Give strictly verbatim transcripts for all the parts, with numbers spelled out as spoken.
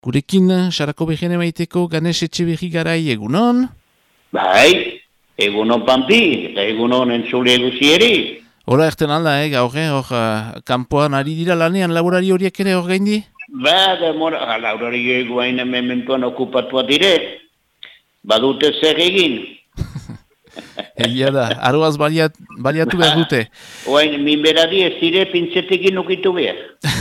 Gurekin, Sarako Bejene maiteko Ganes Etxeberri garai egunon? Bai, egunon Pampi, eta egunon entzule guzieri. Hora erten alda, eh, gaur, eh, hor, uh, kanpoan ari dira lanean, laborari horiek ere hor gaindi? Ba, da mora, laborari eguain mementuan okupatua dire, badute zer egin. Egia da, aroaz baliat, baliatu behar dute. Oain, minberadi ez dire pintzetekin ukitu behar.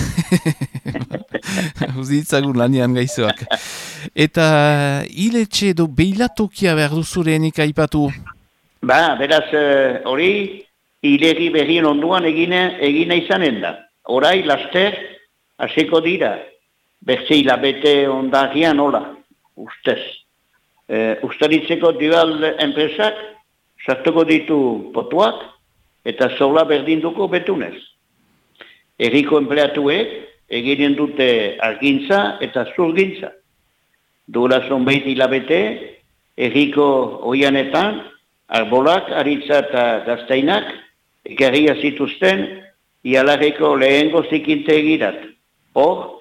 Uzitzagun lanean gaizoak. Eta hiletxe edo beilatokia behar duzurenik aipatu? Ba, beraz, hori, hilegi berrien onduan egine, egina izanen da. Horai, laster, hasiko dira. Berze hilabete ondagian, hola, ustez. E, Ustaritzeko dual enpresak, sartuko ditu potuak, eta zola berdinduko betunez. Erriko empleatuek, eginen dute argintza eta zurgintza. Duela zonbait hilabete, erriko oianetan, arbolak, aritza eta gaztainak, ekarria zituzten, ialarreko lehengo zikinte egirat. Hor,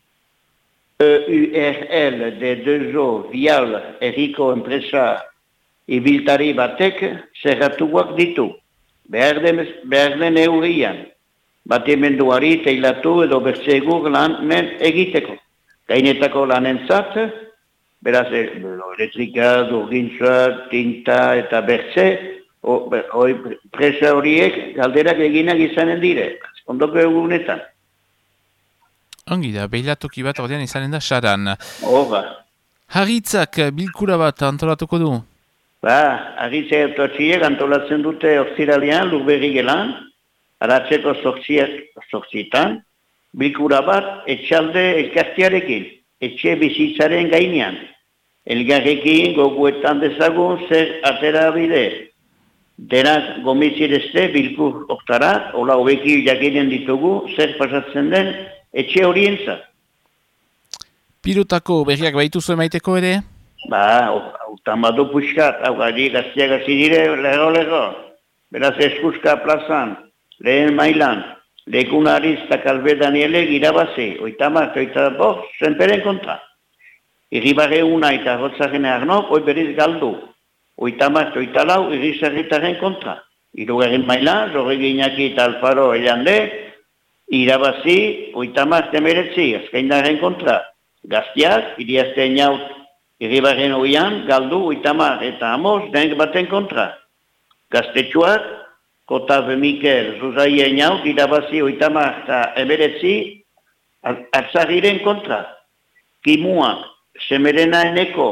E U R L de Dezo Vial erriko enpresa ibiltari batek zerratuak ditu. Behar den, behar den eurian. Batemenduari teilatu edo bertzegur lanen egiteko. Gainetako lanentzat, beraz, elektrika, durgintza, tinta eta bertze, hori presa horiek galderak eginak izanen dire. Ondoko egunetan. Ongi da, beilatoki bat ordean izanen da saran. Horra. Harritzak bilkura bat antolatuko du? Ba, harritzak ertuatxiek antolatzen dute orziralean, lurberri gelan, aratzeko zortzitan, bilkura bat etxalde elkartiarekin, etxe bizitzaren gainean. Elgarrekin goguetan dezagun zer atera bide. Denak gomitzirezte bilkur oktarat, hola hobeki jakinen ditugu, zer pasatzen den, etxe horientza. Pirutako berriak baituzu emaiteko ere? Ba, utan badu puxkat, hau gari gaztiak hasi dire, lego-lego. Beraz eskuska plazan, lehen mailan, lekunariz eta kalbe Danielek irabazi, oitamak, oita boz, zenperen kontra. Irribarre una eta rotzaren arnok, oi berriz galdu. Oitamak, oita lau, irrizarritaren kontra. Irugaren mailan, Zorregi Iñaki eta Alfaro Elande, irabazi, oitamak temeretzi, azkaindaren kontra. Gaztiak, iriazte inaut, irribarren oian, galdu, oitamak eta amos, denk baten kontra. Gaztetxuak, Kotabe Mikel, Zuzaia inaut, irabazi, oitamak eta emeretzi, atzarriren kontra. Kimuak, Semerena eneko,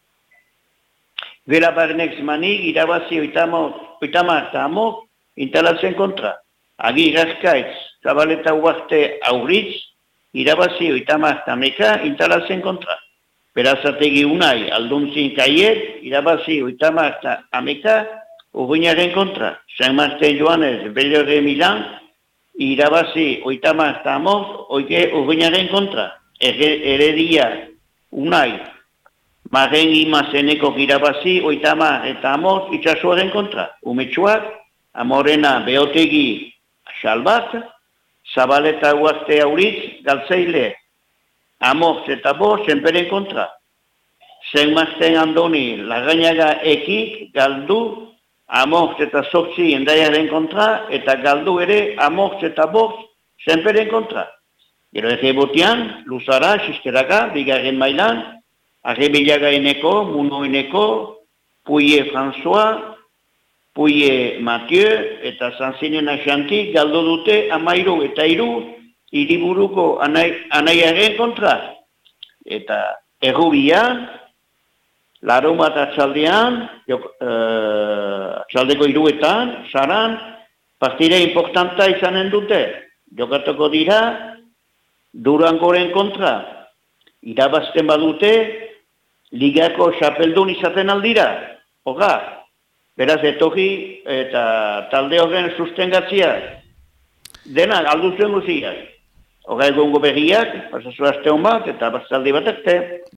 Vela Barnex Manik, irabazi, oitamak eta amos, intalatzen kontra. Agi Raskaitz, Zabaleta Uarte Auritz, irabazi oitamak tameka, intalatzen kontra. Berazategi unai, alduntzin kaiet, irabazi oitamak tameka, urguinaren kontra. San Marten Joanez, Bellore Milan, irabazi oitamak tamoz, oike urguinaren kontra. Heredia unai, Maren Imazeneko irabazi oitamak eta amoz, itxasuaren kontra. Umetxuak, Amorena Beotegi, Salbat, Zabaleta Uazte Auritz, Galtzeile, Amorz eta Bo, zenperen kontra. Zen Mazten Andoni, Lagainaga Ekik, Galdu, Amorz eta Zortzi endaiaren kontra, eta Galdu ere, Amorz eta Bo, zenperen kontra. Gero ege botian, Luzara, Sisteraka, Bigarren mailan, Arrebilaga eneko, Muno eneko, Puye François, Puye Mathieu eta Zanzinen Axanti galdo dute amairu eta iru hiriburuko anai, anaiaren kontra. Eta errubia, laro bat atzaldean, jok, uh, atzaldeko iruetan, saran, partida importanta izanen dute. Jokatuko dira, Durangoren kontra. Irabazten badute, ligako xapeldun izaten aldira. Hoga. Beraz, etorri eta talde horren sustengatzia. Dena, alduzuen guziak. Hora egongo berriak, pasazu aste hon bat, eta bastaldi bat arte.